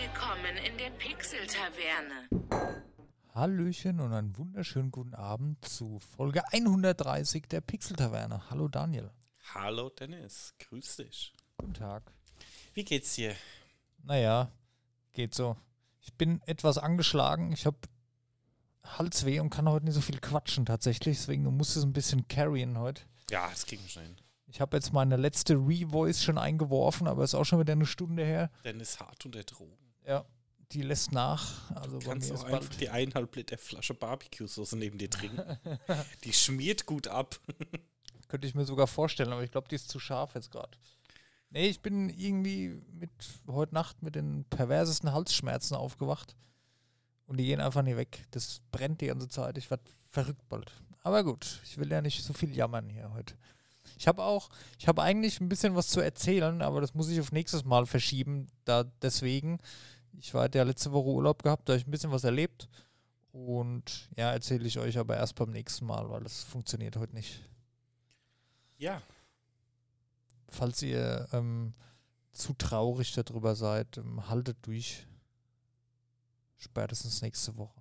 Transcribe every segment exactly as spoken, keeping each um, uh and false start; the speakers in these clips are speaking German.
Willkommen in der Pixel-Taverne. Hallöchen und einen wunderschönen guten Abend zu Folge hundertdreißig der Pixel-Taverne. Hallo Daniel. Hallo Dennis, grüß dich. Guten Tag. Wie geht's dir? Naja, geht so. Ich bin etwas angeschlagen. Ich habe Halsweh und kann heute nicht so viel quatschen tatsächlich. Deswegen muss es ein bisschen carryen heute. Ja, das kriegen wir schon hin. Ich habe jetzt meine letzte Revoice schon eingeworfen, aber ist auch schon wieder eine Stunde her. Dennis hart unter Drogen. Ja, die lässt nach. Also Du bei kannst mir auch ist einfach bald die eineinhalb Liter Flasche Barbecue-Soße neben dir trinken. Die schmiert gut ab. Könnte ich mir sogar vorstellen, aber ich glaube, die ist zu scharf jetzt gerade. Nee, ich bin irgendwie mit heute Nacht mit den perversesten Halsschmerzen aufgewacht. Und die gehen einfach nie weg. Das brennt die ganze Zeit. Ich werde verrückt bald. Aber gut, ich will ja nicht so viel jammern hier heute. Ich habe auch, ich habe eigentlich ein bisschen was zu erzählen, aber das muss ich auf nächstes Mal verschieben. Da deswegen, ich war ja letzte Woche Urlaub gehabt, da habe ich ein bisschen was erlebt. Und ja, erzähle ich euch aber erst beim nächsten Mal, weil das funktioniert heute nicht. Ja. Falls ihr ähm, zu traurig darüber seid, ähm, haltet durch. Spätestens nächste Woche.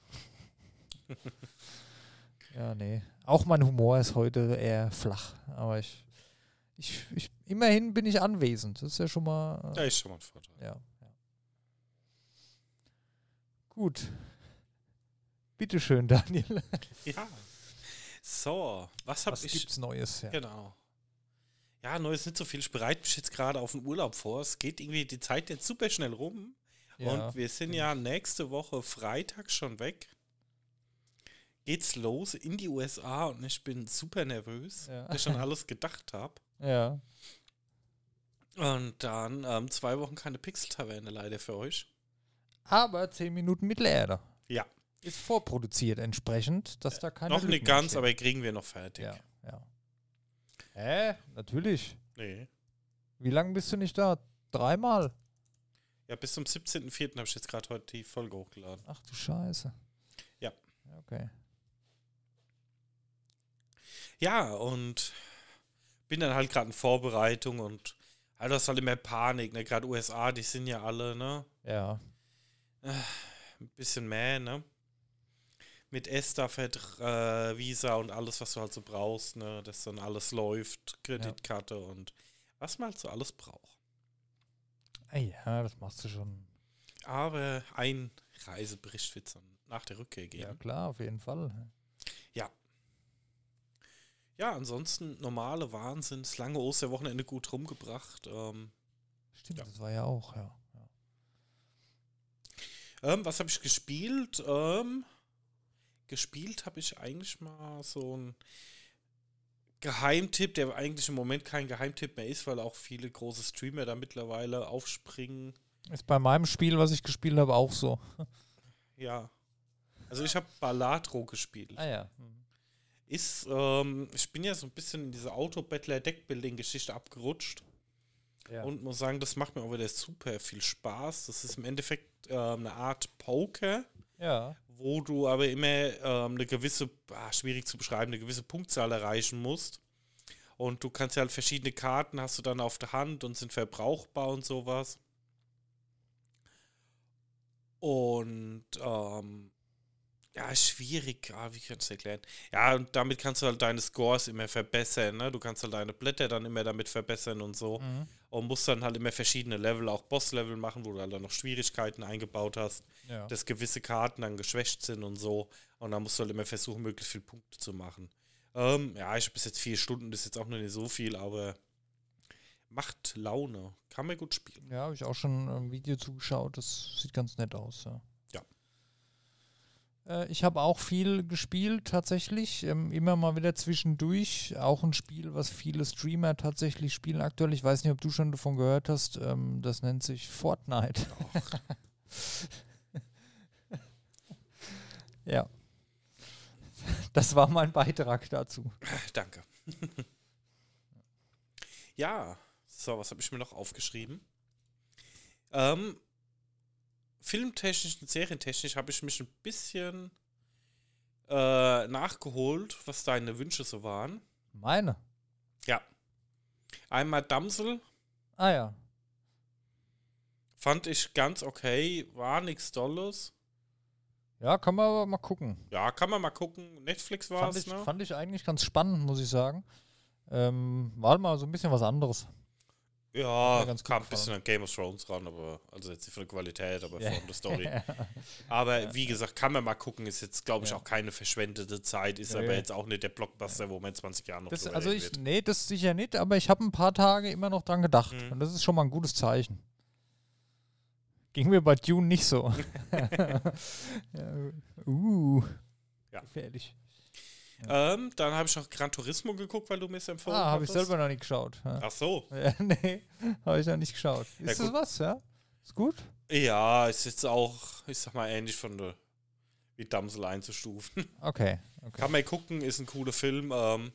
Ja, nee. Auch mein Humor ist heute eher flach. Aber ich, ich, ich immerhin bin ich anwesend. Das ist ja schon mal. Äh, Da ist schon mal ein Vorteil. ja, ja. Gut. Bitteschön, Daniel. Ja. So, was hab Was ich. gibt's Neues? Ja. Genau. Ja, Neues nicht so viel. Ich bereite mich jetzt gerade auf den Urlaub vor. Es geht irgendwie die Zeit jetzt super schnell rum. Ja. Und wir sind ja nächste Woche Freitag schon weg. Geht's los in die U S A und ich bin super nervös, Ja. weil ich schon alles gedacht habe. Ja. Und dann ähm, zwei Wochen keine Pixel-Taverne leider für euch. Aber zehn Minuten Mittelerde. Ja. Ist vorproduziert entsprechend, dass da keine Noch Lücken nicht ganz, entstehen. aber kriegen wir noch fertig. Ja, ja. Hä? Natürlich. Nee. Wie lange bist du nicht da? Dreimal? Ja, bis zum siebzehnten vierten habe ich jetzt gerade heute die Folge hochgeladen. Ach du Scheiße. Ja. Okay. Ja, und bin dann halt gerade in Vorbereitung und halt das ist halt immer Panik, ne? Gerade U S A, die sind ja alle, ne? Ja. Ein bisschen mehr, ne? Mit ESTA, äh, Visa und alles, was du halt so brauchst, ne? Dass dann alles läuft, Kreditkarte ja. Und was man halt so alles braucht. Ja, das machst du schon. Aber ein Reisebericht wird es dann nach der Rückkehr geben. Ja, klar, auf jeden Fall. Ja. Ja, ansonsten normale Wahnsinn. Das lange Osterwochenende gut rumgebracht. Ähm, Stimmt, ja. das war ja auch, ja. ja. Ähm, was habe ich gespielt? Ähm, gespielt habe ich eigentlich mal so ein Geheimtipp, der eigentlich im Moment kein Geheimtipp mehr ist, weil auch viele große Streamer da mittlerweile aufspringen. Ist bei meinem Spiel, was ich gespielt habe, auch so. Ja. Also ich habe Balatro gespielt. Ah ja. Mhm. Ist, ähm, ich bin ja so ein bisschen in diese Auto-Battler-Deckbuilding-Geschichte abgerutscht. Ja. Und muss sagen, das macht mir auch wieder super viel Spaß. Das ist im Endeffekt äh, eine Art Poker, ja. wo du aber immer ähm, eine gewisse, ah, schwierig zu beschreiben, eine gewisse Punktzahl erreichen musst. Und du kannst ja halt verschiedene Karten hast du dann auf der Hand und sind verbrauchbar und sowas. Und ähm, ja, schwierig, ah, wie kann ich das erklären? Ja, und damit kannst du halt deine Scores immer verbessern, ne? Du kannst halt deine Blätter dann immer damit verbessern und so. Mhm. Und musst dann halt immer verschiedene Level, auch Boss-Level machen, wo du halt dann noch Schwierigkeiten eingebaut hast, Ja. dass gewisse Karten dann geschwächt sind und so. Und dann musst du halt immer versuchen, möglichst viele Punkte zu machen. Ähm, ja, ich habe bis jetzt vier Stunden, das ist jetzt auch noch nicht so viel, aber macht Laune. Kann man gut spielen. Ja, habe ich auch schon ein Video zugeschaut. Das sieht ganz nett aus, ja. Ja. Äh, ich habe auch viel gespielt, tatsächlich. Ähm, immer mal wieder zwischendurch. Auch ein Spiel, was viele Streamer tatsächlich spielen aktuell. Ich weiß nicht, ob du schon davon gehört hast. Ähm, das nennt sich Fortnite. Ja. Das war mein Beitrag dazu. Danke. Ja, so, was habe ich mir noch aufgeschrieben? Ähm, filmtechnisch und serientechnisch habe ich mich ein bisschen äh, nachgeholt, was deine Wünsche so waren. Meine? Ja. Einmal Damsel Ah ja. Fand ich ganz okay, war nichts Dolles. Ja, kann man aber mal gucken. Ja, kann man mal gucken. Netflix war Fand es, ich, ne? fand ich eigentlich ganz spannend, muss ich sagen. Ähm, war mal so ein bisschen was anderes. Ja, Hat mir ganz gut kam ein gefallen. bisschen an Game of Thrones ran, aber also jetzt nicht von der Qualität, aber Ja. von der Story. Aber wie gesagt, kann man mal gucken, ist jetzt, glaube ich, Ja. auch keine verschwendete Zeit, ist Ja, aber ja. jetzt auch nicht der Blockbuster, wo man in zwanzig Jahren noch Das, drüber also reden ich, wird. nee, das sicher nicht, aber ich habe ein paar Tage immer noch dran gedacht. Mhm. Und das ist schon mal ein gutes Zeichen. Ging mir bei Dune nicht so. ja, uh, Ja. gefährlich. Ähm, dann habe ich noch Gran Turismo geguckt, weil du mir es empfohlen Ah, habe ich hattest. selber noch nicht geschaut. Ja. Ach so. Ja, nee, habe ich noch nicht geschaut. Ja, Ist das gut. was, ja? Ist gut? Ja, ist jetzt auch, ich sag mal, ähnlich von der wie Damsel einzustufen. Okay. okay. Kann man gucken, ist ein cooler Film. Ähm,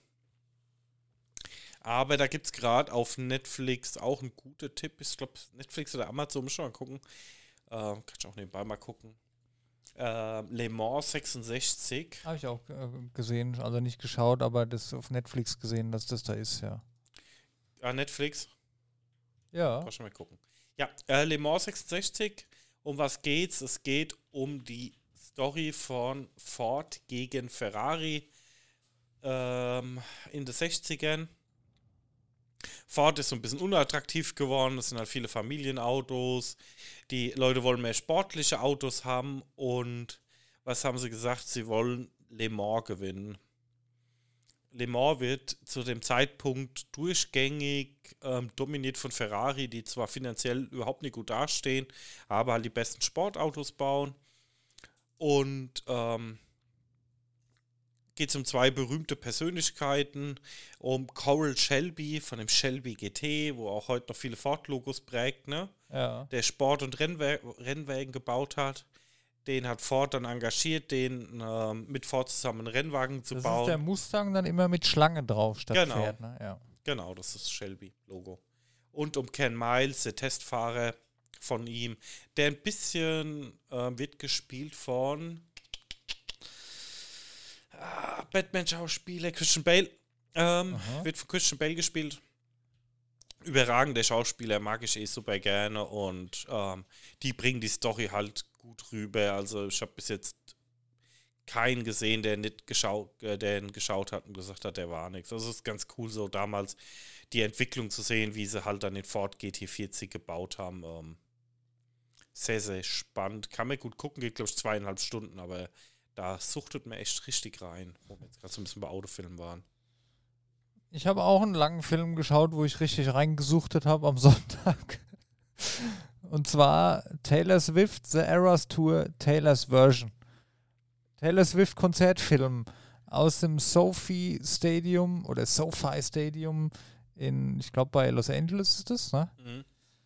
aber da gibt es gerade auf Netflix auch ein guter Tipp. Ich glaube, Netflix oder Amazon, muss schon mal gucken. Ähm, kann ich auch nebenbei mal gucken. Ähm, Le Mans sechsundsechzig. Habe ich auch äh, gesehen, also nicht geschaut, aber das auf Netflix gesehen, dass das da ist, ja. Ah, Netflix. Ja. Kann schon mal gucken. Ja, äh, Le Mans sechsundsechzig. Um was geht's? Es geht um die Story von Ford gegen Ferrari ähm, in den sechzigern. Ford ist so ein bisschen unattraktiv geworden. Es sind halt viele Familienautos. Die Leute wollen mehr sportliche Autos haben. Und was haben sie gesagt? Sie wollen Le Mans gewinnen. Le Mans wird zu dem Zeitpunkt durchgängig ähm, dominiert von Ferrari, die zwar finanziell überhaupt nicht gut dastehen, aber halt die besten Sportautos bauen. Und ähm, geht es um zwei berühmte Persönlichkeiten, um Coral Shelby von dem Shelby G T, wo auch heute noch viele Ford-Logos prägt, ne? Ja. Der Sport- und Rennwä- Rennwagen gebaut hat. Den hat Ford dann engagiert, den ähm, mit Ford zusammen einen Rennwagen zu Das bauen. ist der Mustang dann immer mit Schlange drauf statt Genau. Pferd, ne? Ja. Genau, das ist das Shelby-Logo. Und um Ken Miles, der Testfahrer von ihm, der ein bisschen äh, wird gespielt von ah, Batman-Schauspieler Christian Bale. Ähm, Aha. wird von Christian Bale gespielt. Überragender Schauspieler, mag ich eh super gerne. Und ähm, die bringen die Story halt gut rüber. Also ich habe bis jetzt keinen gesehen, der nicht geschaut, äh, der ihn geschaut hat und gesagt hat, der war nichts. Also es ist ganz cool, so damals die Entwicklung zu sehen, wie sie halt dann den Ford G T vierzig gebaut haben. Ähm, sehr, sehr spannend. Kann man gut gucken, geht glaube ich zweieinhalb Stunden, aber da suchtet man echt richtig rein, wo wir jetzt gerade so ein bisschen bei Autofilmen waren. Ich habe auch einen langen Film geschaut, wo ich richtig reingesuchtet habe am Sonntag. Und zwar Taylor Swift, The Eras Tour, Taylor's Version. Taylor Swift Konzertfilm aus dem SoFi Stadium oder SoFi Stadium in, ich glaube bei Los Angeles ist das, ne? Mhm.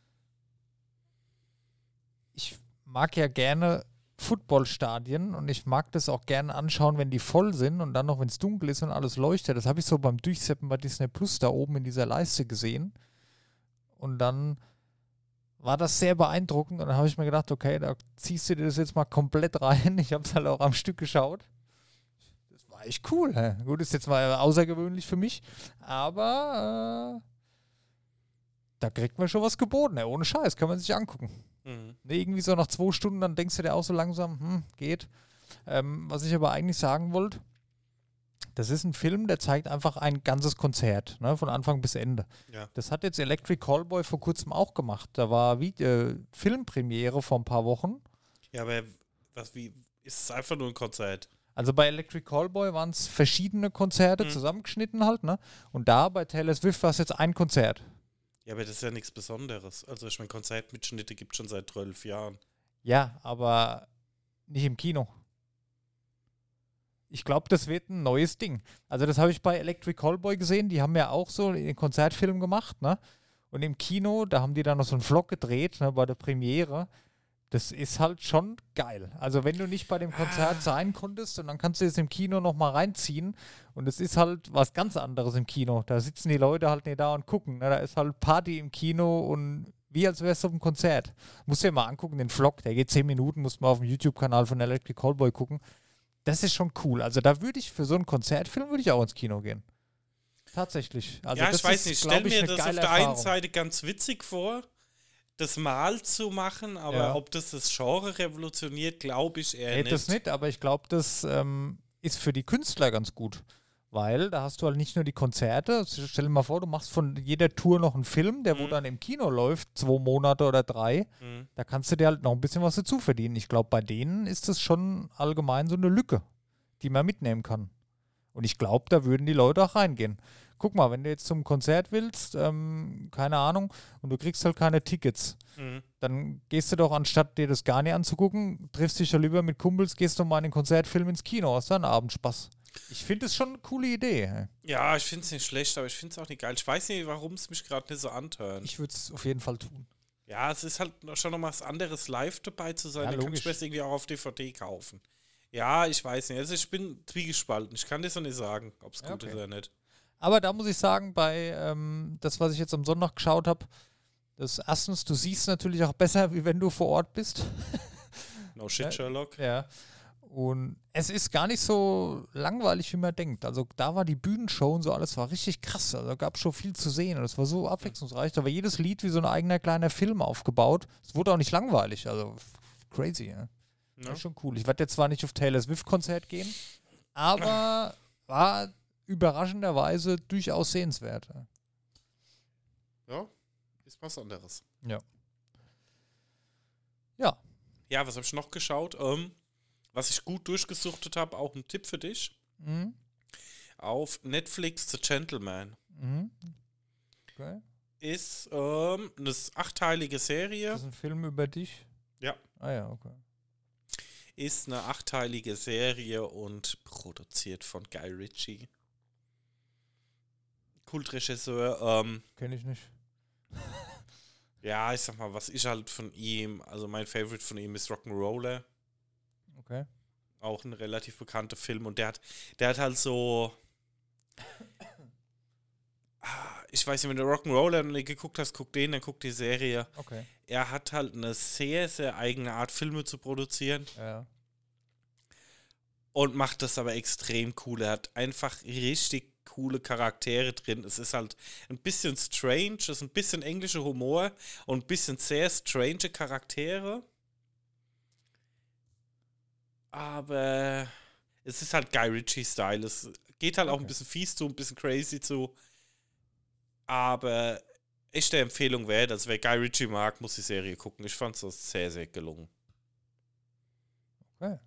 Ich mag ja gerne Footballstadien und ich mag das auch gerne anschauen, wenn die voll sind und dann noch, wenn es dunkel ist und alles leuchtet. Das habe ich so beim Durchseppen bei Disney Plus da oben in dieser Leiste gesehen. Und dann war das sehr beeindruckend und dann habe ich mir gedacht, okay, da ziehst du dir das jetzt mal komplett rein. Ich habe es halt auch am Stück geschaut. Das war echt cool. Hä? Gut, ist jetzt mal außergewöhnlich für mich, aber äh, da kriegt man schon was geboten. Hä? Ohne Scheiß, kann man sich angucken. Mhm. Ne, irgendwie so nach zwei Stunden, dann denkst du dir auch so langsam, hm, geht. Ähm, was ich aber eigentlich sagen wollte, das ist ein Film, der zeigt einfach ein ganzes Konzert, ne, von Anfang bis Ende. Ja. Das hat jetzt Electric Callboy vor kurzem auch gemacht. Da war wie, äh, Filmpremiere vor ein paar Wochen. Ja, aber was, wie, ist es einfach nur ein Konzert? Also bei Electric Callboy waren es verschiedene Konzerte Mhm. zusammengeschnitten halt, ne? Und da bei Taylor Swift war es jetzt ein Konzert. Ja, aber das ist ja nichts Besonderes. Also ich meine, Konzertmitschnitte gibt es schon seit zwölf Jahren. Ja, aber nicht im Kino. Ich glaube, das wird ein neues Ding. Also das habe ich bei Electric Callboy gesehen. Die haben ja auch so den Konzertfilm gemacht, ne? Und im Kino, da haben die dann noch so einen Vlog gedreht, ne, bei der Premiere. Das ist halt schon geil. Also wenn du nicht bei dem Konzert Ah. sein konntest, und dann kannst du es im Kino nochmal reinziehen. Und es ist halt was ganz anderes im Kino. Da sitzen die Leute halt nicht da und gucken. Ne? Da ist halt Party im Kino und wie als wärst du auf einem Konzert. Musst du dir mal angucken, den Vlog, der geht zehn Minuten, musst mal auf dem YouTube-Kanal von Electric Callboy gucken. Das ist schon cool. Also da würde ich für so einen Konzertfilm würde ich auch ins Kino gehen. Tatsächlich. Also ja, das ich weiß ist, nicht, glaub stell ich, mir eine das auf geile der einen Erfahrung. Seite ganz witzig vor, das mal zu machen, aber Ja. ob das das Genre revolutioniert, glaube ich eher Nee, nicht. das nicht, aber ich glaube, das ähm, ist für die Künstler ganz gut. Weil da hast du halt nicht nur die Konzerte, stell dir mal vor, du machst von jeder Tour noch einen Film, der wo Mhm. dann im Kino läuft, zwei Monate oder drei. Mhm. Da kannst du dir halt noch ein bisschen was dazu verdienen. Ich glaube, bei denen ist das schon allgemein so eine Lücke, die man mitnehmen kann. Und ich glaube, da würden die Leute auch reingehen. Guck mal, wenn du jetzt zum Konzert willst, ähm, keine Ahnung, und du kriegst halt keine Tickets, Mhm. dann gehst du doch, anstatt dir das gar nicht anzugucken, triffst dich ja lieber mit Kumpels, gehst du mal in den Konzertfilm ins Kino, hast dann Abendspaß. Ich finde es schon eine coole Idee. Ja, ich finde es nicht schlecht, aber ich finde es auch nicht geil. Ich weiß nicht, warum es mich gerade nicht so antönt. Ich würde es auf jeden Fall tun. Ja, es ist halt noch- schon noch mal was anderes, live dabei zu sein. Ja, Dann kann ich logisch. mir das irgendwie auch auf D V D kaufen. Ja, ich weiß nicht. Also ich bin zwiegespalten. Ich kann dir so nicht sagen, ob es Ja, gut okay. ist oder nicht. Aber da muss ich sagen, bei ähm, das, was ich jetzt am Sonntag geschaut habe, das erstens, du siehst natürlich auch besser, wie wenn du vor Ort bist. No shit, Ja. Sherlock. Ja. Und es ist gar nicht so langweilig, wie man denkt. Also da war die Bühnenshow und so alles, war richtig krass. Also da gab es schon viel zu sehen und es war so abwechslungsreich. Da war jedes Lied wie so ein eigener kleiner Film aufgebaut. Es wurde auch nicht langweilig. Also f- crazy, ja. Ja. War schon cool. Ich werde jetzt zwar nicht auf Taylor Swift-Konzert gehen, aber war überraschenderweise durchaus sehenswert. Ja, ist was anderes. Ja. Ja. Ja, was habe ich noch geschaut? Ähm, was ich gut durchgesuchtet habe, auch ein Tipp für dich. Mhm. Auf Netflix The Gentleman. Mhm. Okay. Ist ähm, eine achtteilige Serie. Das ist ein Film über dich? Ja. Ah ja, okay. Ist eine achtteilige Serie und produziert von Guy Ritchie. Kultregisseur. Ähm, Kenne ich nicht. ja, ich sag mal, was ich halt von ihm, also mein Favorite von ihm ist Rock'n'Roller. Okay. Auch ein relativ bekannter Film und der hat, der hat halt so. Ah, ich weiß nicht, wenn du Rock'n'Roller noch nicht geguckt hast, guck den, dann guck die Serie. Okay. Er hat halt eine sehr, sehr eigene Art, Filme zu produzieren Ja. und macht das aber extrem cool. Er hat einfach richtig coole Charaktere drin. Es ist halt ein bisschen strange, es ist ein bisschen englischer Humor und ein bisschen sehr strange Charaktere. Aber es ist halt Guy Ritchie-Style. Es geht halt auch Okay. ein bisschen fies zu, ein bisschen crazy zu. Aber echte Empfehlung wert. Also wer Guy Ritchie mag, muss die Serie gucken. Ich fand es sehr, sehr gelungen. Okay.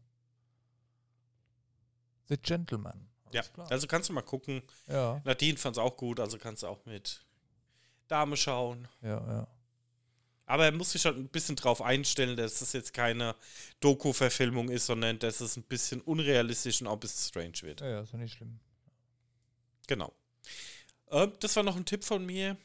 The Gentleman. Ja, Alles klar. also kannst du mal gucken. Ja, Nadine fand es auch gut, also kannst du auch mit Dame schauen. ja, ja. Aber er muss sich halt ein bisschen drauf einstellen, dass es jetzt keine Doku-Verfilmung ist, sondern dass es ein bisschen unrealistisch und auch ein bisschen strange wird. Ja, ja, ist ja nicht schlimm. Genau. Ähm, das war noch ein Tipp von mir.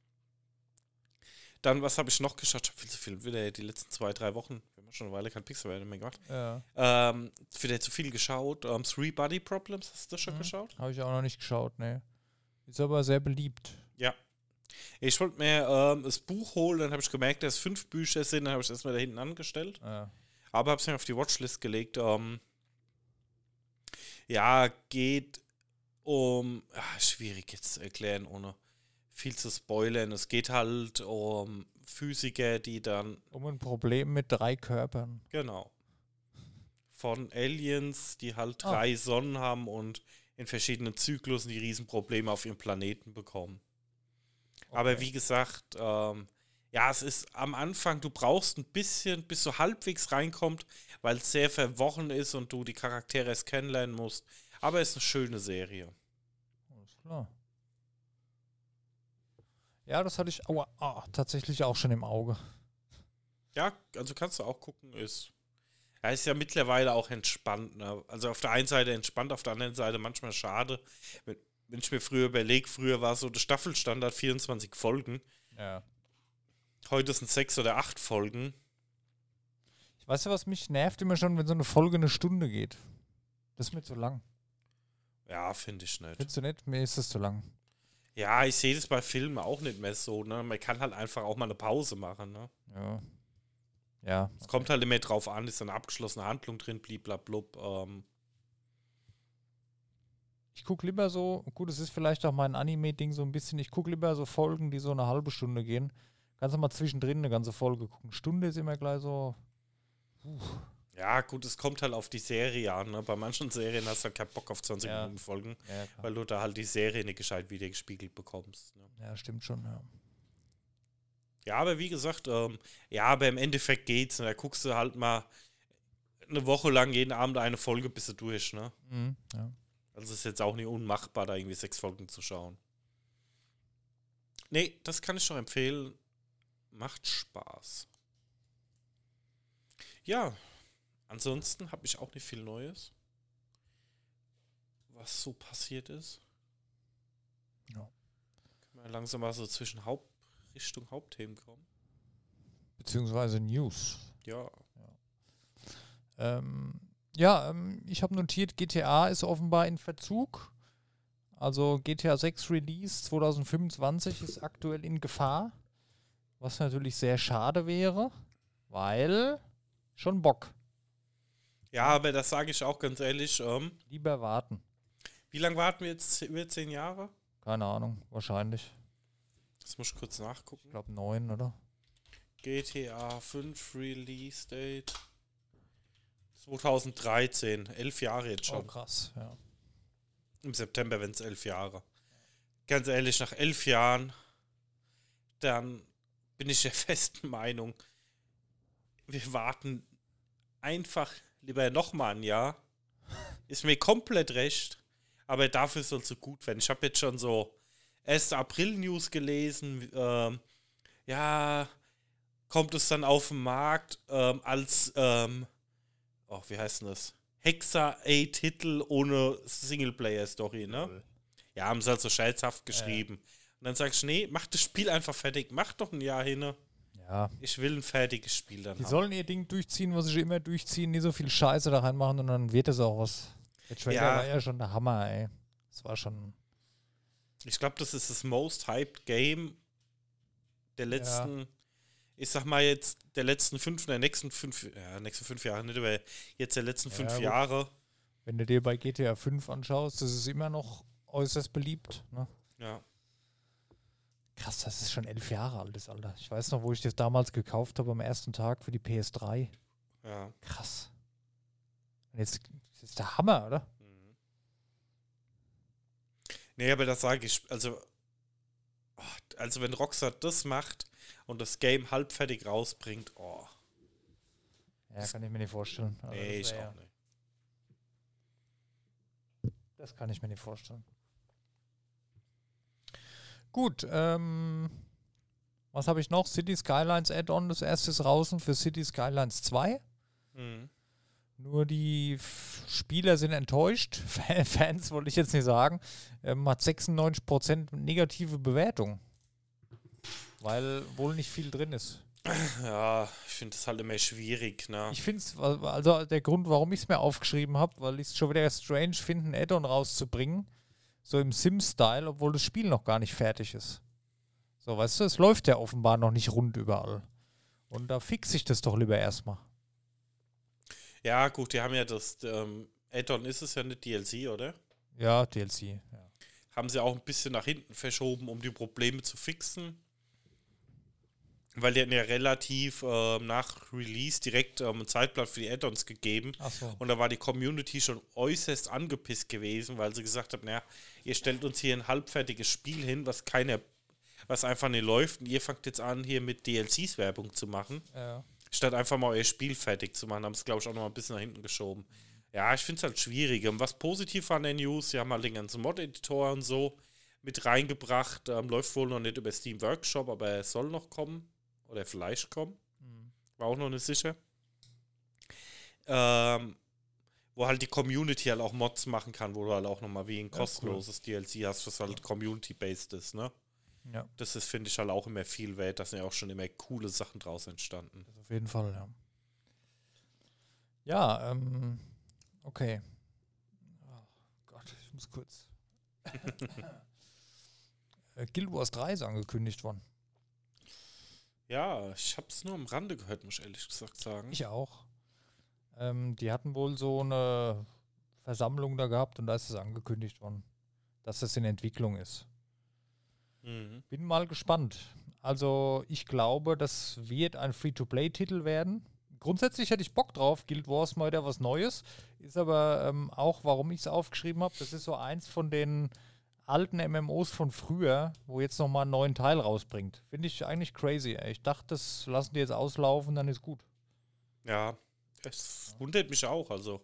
Dann, was habe ich noch geschaut? Ich habe viel zu viel, wieder die letzten zwei, drei Wochen, wir haben schon eine Weile kein Pixel mehr gemacht, Ja. ähm, wieder zu viel geschaut. Ähm, Three Body Problems, hast du das schon Mhm. geschaut? Habe ich auch noch nicht geschaut, ne. Ist aber sehr beliebt. Ja. Ich wollte mir ähm, das Buch holen, dann habe ich gemerkt, dass es fünf Bücher sind, dann habe ich es erstmal da hinten angestellt. Ja. Aber habe es mir auf die Watchlist gelegt. Ähm, ja, geht um, ach, schwierig jetzt zu erklären, ohne viel zu spoilern. Es geht halt um Physiker, die dann, Um ein Problem mit drei Körpern. genau, von Aliens, die halt Ah. drei Sonnen haben und in verschiedenen Zyklusen die Riesenprobleme auf ihrem Planeten bekommen. Aber Okay. wie gesagt, ähm, ja, es ist am Anfang, du brauchst ein bisschen, bis du halbwegs reinkommt, weil es sehr verworren ist und du die Charaktere erst kennenlernen musst. Aber es ist eine schöne Serie. Alles klar. Ja, das hatte ich aua, ah, tatsächlich auch schon im Auge. Ja, also kannst du auch gucken, ist. Er ist ja mittlerweile auch entspannt. Ne? Also auf der einen Seite entspannt, auf der anderen Seite manchmal schade. Wenn, wenn ich mir früher überlege, früher war so der Staffelstandard vierundzwanzig Folgen. Ja. Heute sind sechs oder acht Folgen. Ich weiß ja, was mich nervt immer schon, wenn so eine Folge eine Stunde geht. Das ist mir zu lang. Ja, finde ich nicht. Findest du nicht? Mir ist das zu lang. Ja, ich sehe das bei Filmen auch nicht mehr so. Ne? Man kann halt einfach auch mal eine Pause machen. Ne? Ja. Ja. Es kommt halt immer drauf an, ist da eine abgeschlossene Handlung drin, bliblablub. Ähm, Ich gucke lieber so, gut, es ist vielleicht auch mein Anime-Ding so ein bisschen, ich gucke lieber so Folgen, die so eine halbe Stunde gehen. Kannst du mal zwischendrin eine ganze Folge gucken. Stunde ist immer gleich so. Puh. Ja, gut, es kommt halt auf die Serie an. Ne? Bei manchen Serien hast du halt keinen Bock auf zwanzig Ja. Minuten Folgen, Ja, klar. weil du da halt die Serie nicht gescheit wieder gespiegelt bekommst. Ne? Ja, stimmt schon, ja. Ja, aber wie gesagt, ähm, ja, aber im Endeffekt geht's. Ne? Da guckst du halt mal eine Woche lang jeden Abend eine Folge, bis du durch. Ne? Mhm, ja. Also ist jetzt auch nicht unmachbar, da irgendwie sechs Folgen zu schauen. Nee, das kann ich schon empfehlen. Macht Spaß. Ja, ansonsten habe ich auch nicht viel Neues, was so passiert ist. Ja. Können wir langsam mal so zwischen Haupt Richtung Hauptthemen kommen. Beziehungsweise News. Ja. Ähm, ja, ähm, ich habe notiert, G T A ist offenbar in Verzug. Also G T A sechs Release zwanzig fünfundzwanzig ist aktuell in Gefahr. Was natürlich sehr schade wäre, weil schon Bock. Ja, aber das sage ich auch ganz ehrlich. Ähm, Lieber warten. wie lange warten wir jetzt? Über zehn Jahre? Keine Ahnung, wahrscheinlich. Das muss ich kurz nachgucken. Ich glaube neun, oder? G T A fünf Release Date zwanzig dreizehn. Elf Jahre jetzt Oh, schon. krass, ja. Im September, wenn es elf Jahre. Ganz ehrlich, nach elf Jahren, dann bin ich der festen Meinung, wir warten einfach lieber nochmal ein Jahr. Ist mir komplett recht, aber dafür soll es so gut werden. Ich habe jetzt schon so erste April-News gelesen. Ähm, ja, kommt es dann auf den Markt ähm, als, ähm, oh, wie heißt denn das? Hexa-A-Titel ohne Singleplayer-Story, ne? Ja, haben sie halt so scherzhaft geschrieben. Und dann sagst du, nee, mach das Spiel einfach fertig. Mach doch ein Jahr hin. Ja. Ich will ein fertiges Spiel dann Die haben. sollen ihr Ding durchziehen, was sie immer durchziehen, nie so viel Scheiße da reinmachen und dann wird es auch was. Der Trailer Ja. war ja schon der Hammer, ey. Das war schon. Ich glaube, das ist das most hyped Game der letzten, ich sag mal jetzt, der letzten fünf, der nächsten fünf, ja, nächsten fünf Jahre nicht, aber jetzt der letzten Ja, fünf gut. Jahre. Wenn du dir bei G T A fünf anschaust, das ist immer noch äußerst beliebt. Ne? Ja. Krass, das ist schon elf Jahre alt, das Alter. Ich weiß noch, wo ich das damals gekauft habe, am ersten Tag für die P S drei. Ja. Krass. Und jetzt das ist der Hammer, oder? Mhm. Nee, aber das sage ich, also, oh, also wenn Rockstar das macht und das Game halbfertig rausbringt, oh, Ja, kann ich mir nicht vorstellen. Also nee, das ich wär auch ja- nicht. Das kann ich mir nicht vorstellen. Gut, ähm, was habe ich noch? City Skylines Add-on, das erste ist draußen für City Skylines zwei. Mhm. Nur die F- Spieler sind enttäuscht. Fans wollte ich jetzt nicht sagen. Ähm, hat sechsundneunzig Prozent negative Bewertung. Weil wohl nicht viel drin ist. Ja, ich finde das halt immer schwierig, ne? Ich finde es, also der Grund, warum ich es mir aufgeschrieben habe, weil ich es schon wieder strange finde, ein Add-on rauszubringen. So im Sim-Style, obwohl das Spiel noch gar nicht fertig ist. So, weißt du, es läuft ja offenbar noch nicht rund überall. Und da fixe ich das doch lieber erstmal. Ja, gut, die haben ja das, ähm, Add-on ist es ja nicht D L C, oder? Ja, D L C. Ja. Haben sie auch ein bisschen nach hinten verschoben, um die Probleme zu fixen. Weil die hatten ja relativ ähm, nach Release direkt ähm, ein Zeitblatt für die Add-ons gegeben. Ach so. Und da war die Community schon äußerst angepisst gewesen, weil sie gesagt haben, naja, ihr stellt uns hier ein halbfertiges Spiel hin, was keiner, was einfach nicht läuft. Und ihr fangt jetzt an, hier mit D L Cs Werbung zu machen. Ja. Statt einfach mal euer Spiel fertig zu machen, haben es, glaube ich, auch noch mal ein bisschen nach hinten geschoben. Ja, ich finde es halt schwierig. Und was positiv an der News, sie haben halt den ganzen Mod-Editor und so mit reingebracht. Ähm, läuft wohl noch nicht über Steam Workshop, aber es soll noch kommen. Oder vielleicht kommen. Mhm. War auch noch nicht sicher. Ähm, wo halt die Community halt auch Mods machen kann, wo du halt auch nochmal wie ein Ja, kostenloses D L C hast, was halt Community-based ist, ne? Ja, Das ist, finde ich, halt auch immer viel wert. Da sind ja auch schon immer coole Sachen draus entstanden. das auf jeden Fall, ja. Ja, ähm, okay. Oh Gott, ich muss kurz. äh, Guild Wars drei ist angekündigt worden. Ja, ich habe es nur am Rande gehört, muss ich ehrlich gesagt sagen. Ich auch. Ähm, die hatten wohl so eine Versammlung da gehabt und da ist es angekündigt worden, dass das in Entwicklung ist. Mhm. Bin mal gespannt. Also ich glaube, das wird ein Free-to-Play-Titel werden. Grundsätzlich hätte ich Bock drauf, Guild Wars mal wieder was Neues. Ist aber ähm, auch, warum ich es aufgeschrieben habe, das ist so eins von den alten M M Os von früher, wo jetzt nochmal einen neuen Teil rausbringt. Finde ich eigentlich crazy. Ey. Ich dachte, das lassen die jetzt auslaufen, dann ist gut. Ja, es wundert mich auch. Also,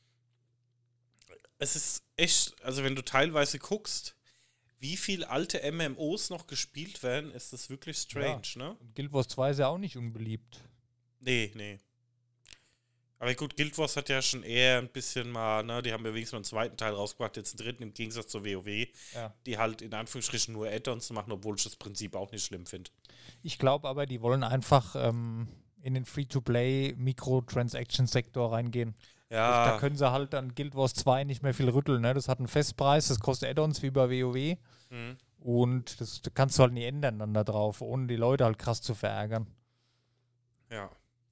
es ist echt, also wenn du teilweise guckst, wie viel alte M M Os noch gespielt werden, ist das wirklich strange, Ja. ne? Und Guild Wars zwei ist ja auch nicht unbeliebt. Nee, nee. Aber gut, Guild Wars hat ja schon eher ein bisschen mal, ne, die haben ja wenigstens mal einen zweiten Teil rausgebracht, jetzt einen dritten im Gegensatz zur WoW, Ja. die halt in Anführungsstrichen nur Add-ons machen, obwohl ich das Prinzip auch nicht schlimm finde. Ich glaube aber, die wollen einfach ähm, in den Free-to-Play-Mikrotransaction-Sektor reingehen. Ja, Da können sie halt an Guild Wars zwei nicht mehr viel rütteln. Ne? Das hat einen Festpreis, das kostet Add-ons wie bei WoW. mhm. Und das kannst du halt nie ändern dann da drauf, ohne die Leute halt krass zu verärgern. ja.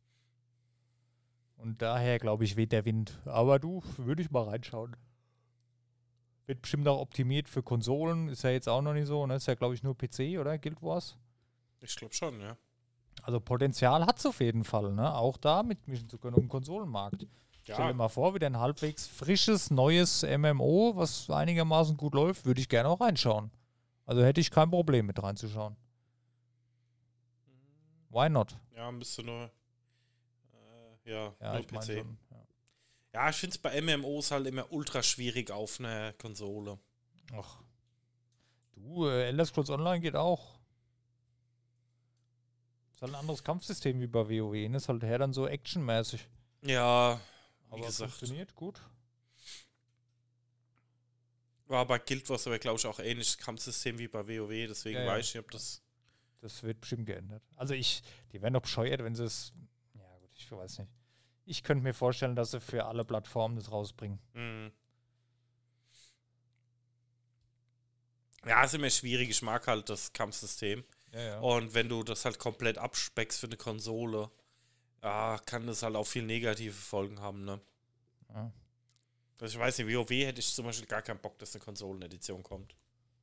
Und daher, glaube ich, weht der Wind. Aber du, würde ich mal reinschauen. Wird bestimmt auch optimiert für Konsolen. Ist ja jetzt auch noch nicht so. Ne? Ist ja, glaube ich, nur P C, oder? Guild Wars. Ich glaube schon, ja. Also Potenzial hat es auf jeden Fall. Ne? Auch da mitmischen zu können, um den Konsolenmarkt. Stell dir Ja, mal vor, wieder ein halbwegs frisches, neues M M O, was einigermaßen gut läuft, würde ich gerne auch reinschauen. Also hätte ich kein Problem mit reinzuschauen. Why not? ja, müsste nur, äh, ja, Ja, nur ich meine P C. schon. Ja. Ja, ich finde es bei M M Os halt immer ultra schwierig auf einer Konsole. Ach. Du, äh, Elder Scrolls Online geht auch. Ist halt ein anderes Kampfsystem wie bei WoW. Ne? Ist halt her dann so actionmäßig. Ja, wie Aber gesagt. funktioniert gut. War bei Guild Wars aber, glaube ich, auch ähnliches Kampfsystem wie bei WoW, deswegen Ja, ja. weiß ich nicht, ob das. Das wird bestimmt geändert. Also ich, die werden doch bescheuert, wenn sie es. Ja gut, ich weiß nicht. Ich könnte mir vorstellen, dass sie für alle Plattformen das rausbringen. Mhm. Ja, ist immer schwierig. Ich mag halt das Kampfsystem. Ja, ja. Und wenn du das halt komplett abspeckst für eine Konsole, ja, kann das halt auch viel negative Folgen haben, ne? Ja. Also ich weiß nicht, WoW hätte ich zum Beispiel gar keinen Bock, dass eine Konsolenedition kommt.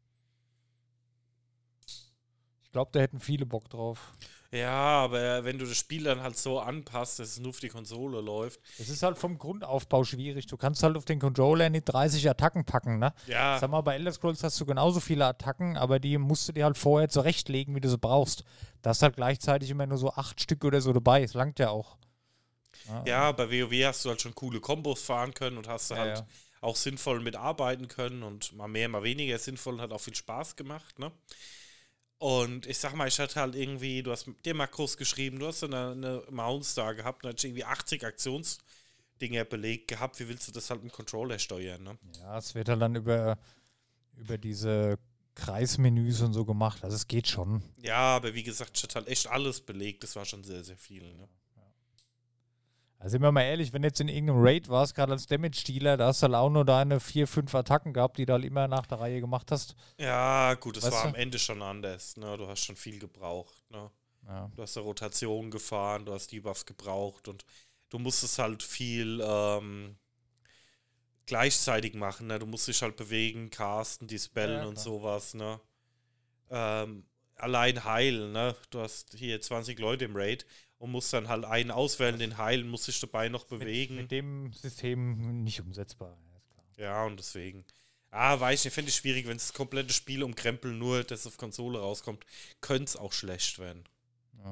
Ich glaube, da hätten viele Bock drauf. Ja, aber wenn du das Spiel dann halt so anpasst, dass es nur für die Konsole läuft. Es ist halt vom Grundaufbau schwierig. Du kannst halt auf den Controller nicht dreißig Attacken packen, ne? Ja, Sag mal, bei Elder Scrolls hast du genauso viele Attacken, aber die musst du dir halt vorher zurechtlegen, wie du sie brauchst. Da hast halt gleichzeitig immer nur so acht Stück oder so dabei. Das langt ja auch. ja, bei WoW hast du halt schon coole Kombos fahren können und hast du Ja, halt ja. auch sinnvoll mitarbeiten können und mal mehr, mal weniger sinnvoll und hat auch viel Spaß gemacht, ne? Und ich sag mal, ich hatte halt irgendwie, du hast dir Makros geschrieben, du hast eine, eine Mounts da gehabt und hast irgendwie achtzig Aktionsdinger belegt gehabt. Wie willst du das halt mit dem Controller steuern, ne? Ja, es wird halt dann über, über diese Kreismenüs und so gemacht. Also es geht schon. Ja, aber wie gesagt, ich hatte halt echt alles belegt. Das war schon sehr, sehr viel, ne? Also sind wir mal ehrlich, wenn jetzt in irgendeinem Raid warst, gerade als Damage-Dealer, da hast du halt auch nur deine vier, fünf Attacken gehabt, die du halt immer nach der Reihe gemacht hast. Ja, gut, das Weißt war du? am Ende schon anders, ne? Du hast schon viel gebraucht, ne? Ja. Du hast eine Rotation gefahren, du hast Debuffs gebraucht und du musstest halt viel ähm, gleichzeitig machen, ne? Du musst dich halt bewegen, casten, dispellen Ja, ja, und klar. sowas, ne? Ähm, allein heilen, ne? Du hast hier zwanzig Leute im Raid und musst dann halt einen auswählen, den heilen, musst dich dabei noch bewegen. Mit, mit dem System nicht umsetzbar. Ja, ist klar. Ja, und deswegen. Ah, weiß ich nicht, finde ich schwierig, wenn das komplette Spiel umkrempeln, nur dass es auf Konsole rauskommt, könnte es auch schlecht werden. Ja.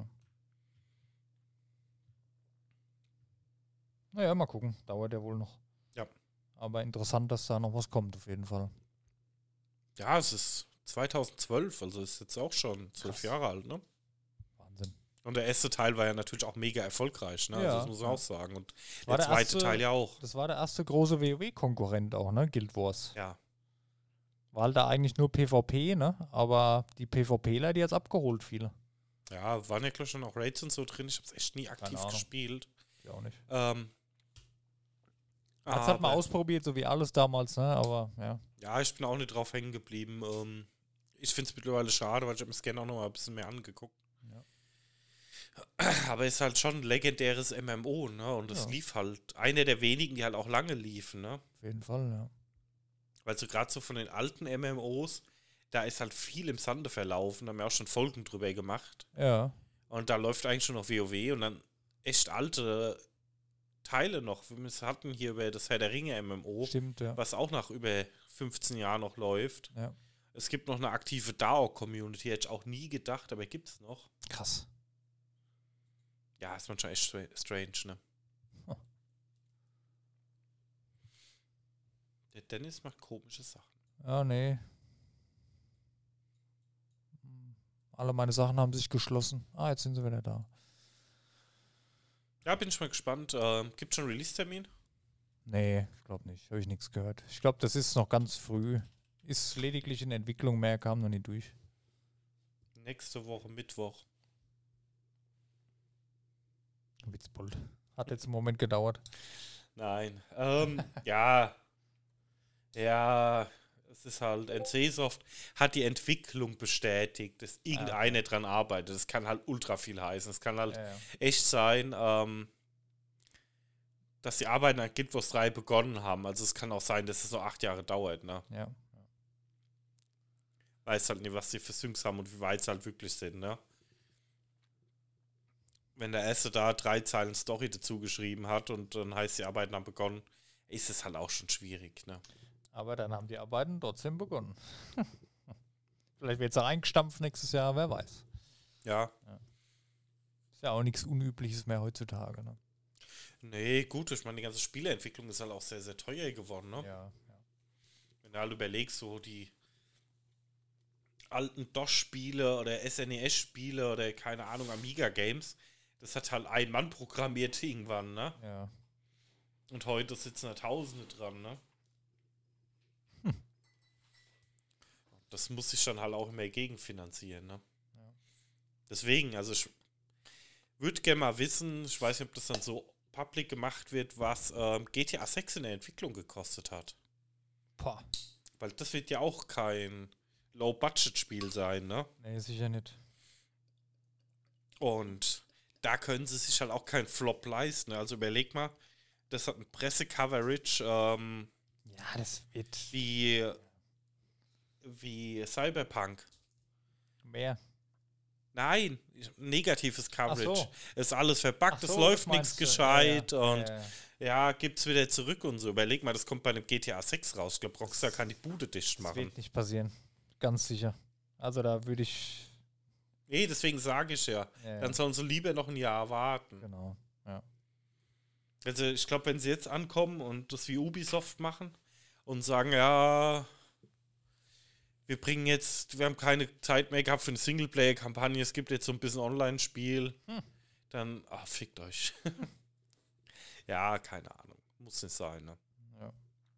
Naja, mal gucken. Dauert ja wohl noch. Ja. Aber interessant, dass da noch was kommt, auf jeden Fall. Ja, es ist zweitausendzwölf, also ist jetzt auch schon zwölf Krass. Jahre alt, ne? Wahnsinn. Und der erste Teil war ja natürlich auch mega erfolgreich, ne? Ja, Also das muss man ja. auch sagen. Und War der der zweite erste- Teil ja auch. Das war der erste große WoW-Konkurrent auch, ne? Guild Wars. Ja. War halt da eigentlich nur PvP, ne? Aber die PvPler, die hat's abgeholt, viele. Ja, waren ja gleich schon auch Raids und so drin. Ich habe es echt nie aktiv Ahnung. gespielt. Ich auch nicht. Ähm, Hat's halt mal aber- ausprobiert, so wie alles damals, ne? Aber ja. Ja, ich bin auch nicht drauf hängen geblieben. Ähm, ich finde es mittlerweile schade, weil ich habe mir das gerne auch noch mal ein bisschen mehr angeguckt. Ja. Aber es ist halt schon ein legendäres M M O, ne? Und das Ja. lief halt. Einer der wenigen, die halt auch lange liefen, ne? Auf jeden Fall, ja. Weil so gerade so von den alten M M Os, da ist halt viel im Sande verlaufen, da haben wir auch schon Folgen drüber gemacht. Ja. Und da läuft eigentlich schon noch WoW und dann echt alte Teile noch. Wir hatten hier über das Herr der Ringe M M O, Stimmt, ja. was auch nach über fünfzehn Jahren noch läuft. Ja. Es gibt noch eine aktive DAO-Community, hätte ich auch nie gedacht, aber gibt es noch. Krass. Ja, ist manchmal echt stra- strange, ne? Huh. Der Dennis macht komische Sachen. Ja, nee. Alle meine Sachen haben sich geschlossen. Ah, jetzt sind sie wieder da. Ja, bin ich mal gespannt. Ähm, gibt schon Release-Termin? Nee, ich glaube nicht. Habe ich nichts gehört. Ich glaube, das ist noch ganz früh. Ist lediglich in Entwicklung, mehr kam noch nicht durch. Nächste Woche Mittwoch. Witzbold. Hat jetzt einen Moment gedauert. Nein. Ähm, ja. Ja, es ist halt, N C Soft hat die Entwicklung bestätigt, dass irgendeiner dran arbeitet. Das kann halt ultra viel heißen. Es kann halt Ja, ja. echt sein, ähm, dass die Arbeiten an Guild Wars drei begonnen haben. Also es kann auch sein, dass es so acht Jahre dauert, ne? Ja. Weiß halt nicht, was sie für Syncs haben und wie weit sie halt wirklich sind, ne? Wenn der erste da drei Zeilen Story dazu geschrieben hat und dann heißt, die Arbeiten haben begonnen, ist es halt auch schon schwierig, ne? Aber dann haben die Arbeiten trotzdem begonnen. Vielleicht wird es auch eingestampft nächstes Jahr, wer weiß. Ja. Ist ja auch nichts Unübliches mehr heutzutage, ne? Nee, gut, ich meine, die ganze Spieleentwicklung ist halt auch sehr, sehr teuer geworden, ne? Ja, ja. Wenn du halt überlegst, so die alten DOS-Spiele oder S N E S-Spiele oder keine Ahnung, Amiga-Games, das hat halt ein Mann programmiert irgendwann, ne? Ja. Und heute sitzen da Tausende dran, ne? Hm. Das muss sich dann halt auch immer gegenfinanzieren, ne? Ja. Deswegen, also ich würde gerne mal wissen, ich weiß nicht, ob das dann so public gemacht wird, was ähm, G T A sechs in der Entwicklung gekostet hat. Boah. Weil das wird ja auch kein Low-Budget-Spiel sein, ne? Nee, sicher nicht. Und da können sie sich halt auch keinen Flop leisten. Ne? Also überleg mal, das hat ein Pressecoverage ähm, Ja, das wird wie, wie Cyberpunk. mehr. Nein, negatives Coverage. Ach so. Ist alles verbuggt, Ach es so, läuft das nichts meinst du. gescheit Ja, ja. und Ja, ja. ja, gibt's wieder zurück und so. Überleg mal, das kommt bei einem G T A sechs raus. Ich glaube, Rockstar kann die Bude dicht Das machen. wird nicht passieren. Ganz sicher. Also da würde ich. Nee, deswegen sage ich ja. Ja, Dann sollen sie lieber noch ein Jahr warten. genau. Ja. Also ich glaube, wenn sie jetzt ankommen und das wie Ubisoft machen und sagen, ja, wir bringen jetzt, wir haben keine Zeit mehr gehabt für eine Singleplayer-Kampagne, es gibt jetzt so ein bisschen Online-Spiel, Hm. dann, ah, fickt euch. Ja, keine Ahnung. Muss nicht sein, ne? Ja.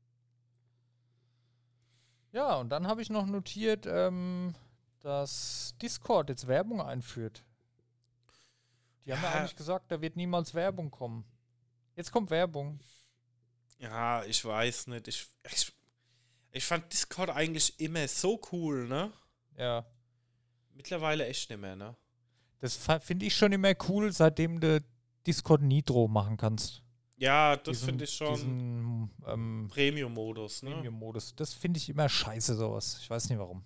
Ja, und dann habe ich noch notiert, ähm, dass Discord jetzt Werbung einführt. Die haben ja Ja. eigentlich gesagt, da wird niemals Werbung kommen. Jetzt kommt Werbung. Ja, ich weiß nicht. Ich, ich, ich fand Discord eigentlich immer so cool, ne? Ja. Mittlerweile echt nicht mehr, ne? Das fa- finde ich schon immer cool, seitdem du Discord Nitro machen kannst. Ja, das Diesen- finde ich schon Diesen ähm, Premium-Modus, ne? Premium-Modus. Das finde ich immer scheiße, sowas. Ich weiß nicht warum.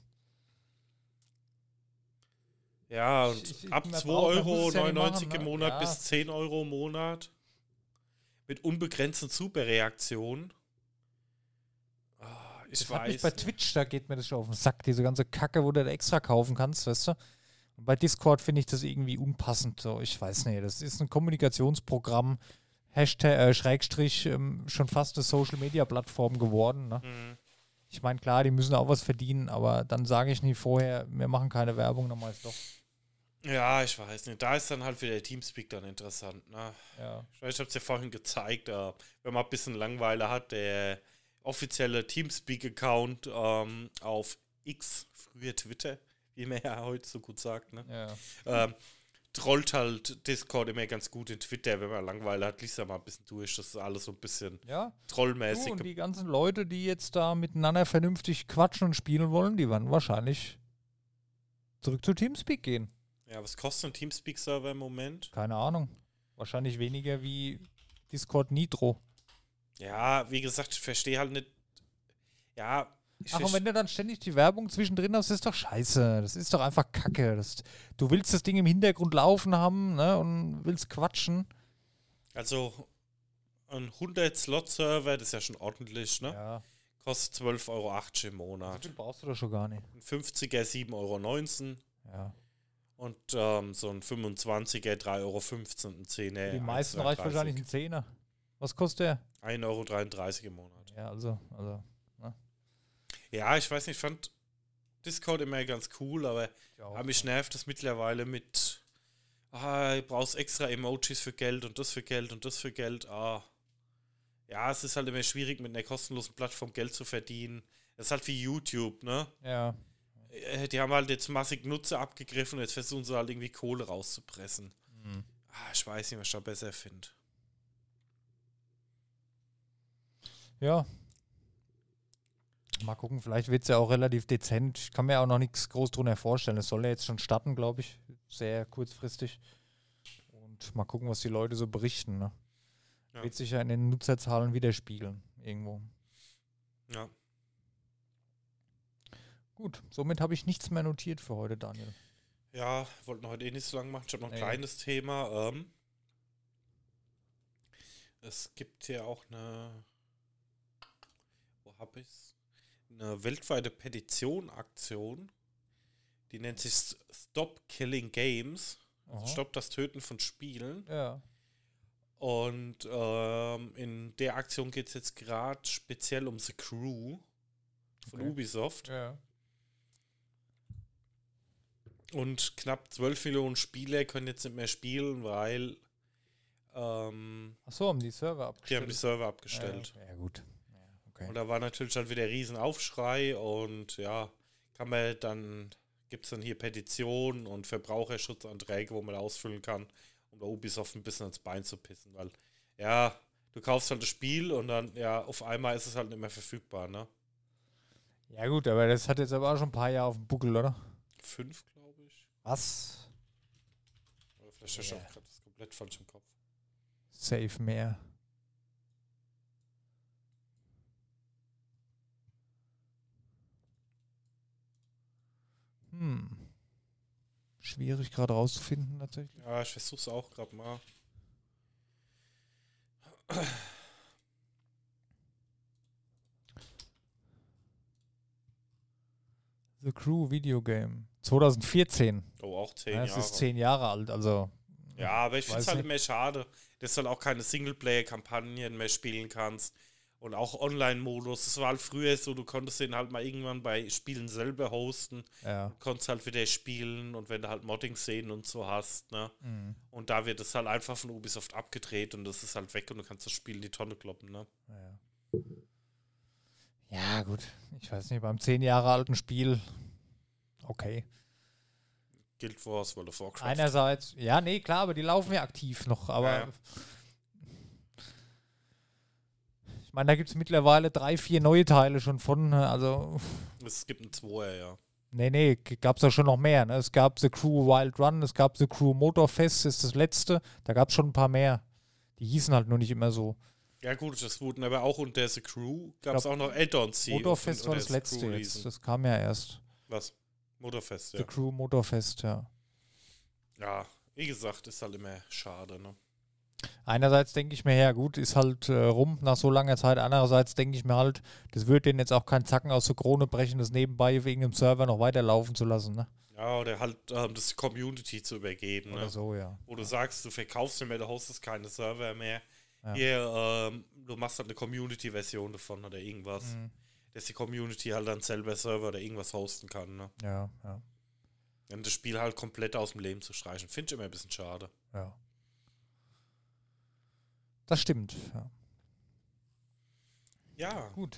Ja, und Ich- ich- ab man zwei braucht- man muss Euro es ja nicht neunundneunzig machen, im ne? Monat Ja. bis zehn Euro im Monat. Mit unbegrenzten Superreaktionen. Ah, ich Das hat mich weiß bei nicht. Twitch, da geht mir das schon auf den Sack, diese ganze Kacke, wo du da extra kaufen kannst, weißt du? Und bei Discord finde ich das irgendwie unpassend. So, ich weiß nicht, das ist ein Kommunikationsprogramm, Hashtag, äh, Schrägstrich, ähm, schon fast eine Social-Media-Plattform geworden. Ne? Mhm. Ich meine, klar, die müssen auch was verdienen, aber dann sage ich nie vorher, wir machen keine Werbung, dann meist doch. Ja, ich weiß nicht. Da ist dann halt wieder der Teamspeak dann interessant. Ne? Ja. Ich weiß, ich habe es ja vorhin gezeigt. Äh, wenn man ein bisschen Langeweile hat, der offizielle Teamspeak-Account ähm, auf X, früher Twitter, wie man ja heute so gut sagt, ne? Ja. ähm, trollt halt Discord immer ganz gut in Twitter, wenn man Langeweile hat, liest er mal ein bisschen durch. Das ist alles so ein bisschen Ja. trollmäßig. Du, und die ganzen Leute, die jetzt da miteinander vernünftig quatschen und spielen wollen, die werden wahrscheinlich zurück zu Teamspeak gehen. Ja, was kostet ein Teamspeak-Server im Moment? Keine Ahnung. Wahrscheinlich weniger wie Discord Nitro. Ja, wie gesagt, ich verstehe halt nicht. Ja, Ich Ach, und verste- wenn du dann ständig die Werbung zwischendrin hast, ist doch scheiße. Das ist doch einfach Kacke. Das, du willst das Ding im Hintergrund laufen haben, ne, und willst quatschen. Also ein hundert-Slot-Server, das ist ja schon ordentlich, ne? Ja. Kostet zwölf Euro achtzig im So Monat. viel brauchst du doch schon gar nicht. Ein fünfziger sieben Euro neunzehn Ja. und ähm, so ein fünfundzwanziger drei Euro fünfzehn, ein zehner. Die meisten reicht wahrscheinlich ein Zehner. Was kostet der? ein Euro dreiunddreißig im Monat. Ja, also, also. Ja, ich weiß nicht, ich fand Discord immer ganz cool, aber Aber mich nervt das mittlerweile mit, ah, du brauchst extra Emojis für Geld und das für Geld und das für Geld. Ah. Ja, es ist halt immer schwierig, mit einer kostenlosen Plattform Geld zu verdienen. Das ist halt wie YouTube, ne? Ja. Äh, Die haben halt jetzt massig Nutzer abgegriffen und jetzt versuchen sie halt irgendwie Kohle rauszupressen. Mhm. Ah, ich weiß nicht, was ich da besser finde. Ja. Mal gucken, vielleicht wird es ja auch relativ dezent. Ich kann mir auch noch nichts groß drunter vorstellen. Es soll ja jetzt schon starten, glaube ich. Sehr kurzfristig. Und mal gucken, was die Leute so berichten. Ne? Ja. Wird sich ja in den Nutzerzahlen widerspiegeln. Irgendwo. Ja. Gut, somit habe ich nichts mehr notiert für heute, Daniel. Ja, wollten heute eh nicht so lange machen. Ich habe noch ein Nee. kleines Thema. Ähm, es gibt hier auch eine, wo habe ich's? Eine weltweite Petition-Aktion. Die nennt sich Stop Killing Games. Also Aha. Stopp das Töten von Spielen. Ja. Und ähm, in der Aktion geht es jetzt gerade speziell um The Crew von Okay. Ubisoft. Ja. Und knapp zwölf Millionen Spieler können jetzt nicht mehr spielen, weil ähm, Achso, haben die Server die abgestellt. haben die Server abgestellt. Ja, ja gut. Ja, okay. Und da war natürlich dann wieder riesen Aufschrei und ja, kann man dann, gibt es dann hier Petitionen und Verbraucherschutzanträge, wo man ausfüllen kann, um da Ubisoft ein bisschen ins Bein zu pissen, weil ja, du kaufst halt das Spiel und dann, ja, auf einmal ist es halt nicht mehr verfügbar, ne? Ja gut, aber das hat jetzt aber auch schon ein paar Jahre auf dem Buckel, oder? Fünf, glaube ich. Was? Oder vielleicht hast du Ja. auch gerade das komplett falsch im Kopf. Safe mehr. Hm. Schwierig gerade rauszufinden, tatsächlich. Ja, ich versuch's auch gerade mal. The Crew Videogame. zwanzig vierzehn. Oh, auch zehn Ja, es Jahre. ist zehn Jahre alt, also. Ja, aber ich finde es Weiß halt nicht. immer schade, dass du halt auch keine Singleplayer-Kampagnen mehr spielen kannst. Und auch Online-Modus. Das war halt früher so, du konntest den halt mal irgendwann bei Spielen selber hosten. Ja. Konntest halt wieder spielen und wenn du halt Modding-Szenen und so hast, ne? Mhm. Und da wird es halt einfach von Ubisoft abgedreht und das ist halt weg und du kannst das Spiel in die Tonne kloppen, ne? Ja. Ja, gut. Ich weiß nicht, beim zehn Jahre alten Spiel. Okay. Guild Wars, World of Warcraft. Einerseits, ja, nee, klar, aber die laufen ja aktiv noch, aber Ja, ja. ich meine, da gibt es mittlerweile drei, vier neue Teile schon von, also, Es gibt einen Zweier, ja. nee, nee, gab es ja schon noch mehr, ne? Es gab The Crew Wild Run, es gab The Crew Motorfest, ist das letzte, da gab es schon ein paar mehr. Die hießen halt nur nicht immer so. Ja gut, das wurden aber auch unter The Crew gab es glaub, auch noch Add-ons. die Motorfest unter war das The letzte Crew jetzt, ließen. das kam ja erst. Was? Motorfest, ja. The Crew Motorfest, ja. Ja, wie gesagt, ist halt immer schade, ne? Einerseits denke ich mir, ja gut, ist halt äh, rum nach so langer Zeit. Andererseits denke ich mir halt, das wird denen jetzt auch keinen Zacken aus der Krone brechen, das nebenbei wegen dem Server noch weiterlaufen zu lassen, ne? Ja, oder halt ähm, das Community zu übergeben, Oder ne? so, ja. Wo du sagst, du verkaufst nicht mehr, du hostest keine Server mehr. Ja. Hier, ähm, du machst halt eine Community-Version davon oder irgendwas. Mhm. Dass die Community halt dann selber Server oder irgendwas hosten kann, ne? Ja, ja, Und das Spiel halt komplett aus dem Leben zu streichen, finde ich immer ein bisschen schade. ja. Das stimmt, ja. Ja, Gut.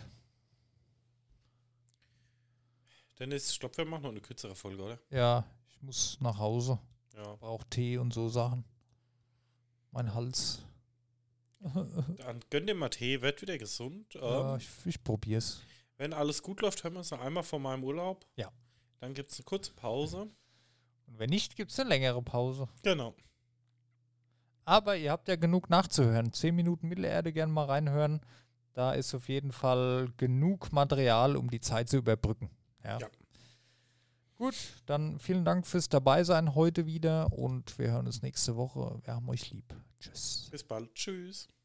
Dennis, ich glaube, wir machen noch eine kürzere Folge, oder? Ja, ich muss nach Hause. Ja. Brauche Tee und so Sachen. Mein Hals. Dann gönn dir mal Tee, werd wieder gesund. Ja, Ähm, ich, ich probier's. wenn alles gut läuft, hören wir uns noch einmal vor meinem Urlaub. Ja. Dann gibt es eine kurze Pause. Und wenn nicht, gibt's eine längere Pause. Genau. Aber ihr habt ja genug nachzuhören. Zehn Minuten Mittelerde, gerne mal reinhören. Da ist auf jeden Fall genug Material, um die Zeit zu überbrücken. Ja. Ja. Gut, dann vielen Dank fürs Dabeisein heute wieder und wir hören uns nächste Woche. Wir haben euch lieb. Tschüss. Bis bald. Tschüss.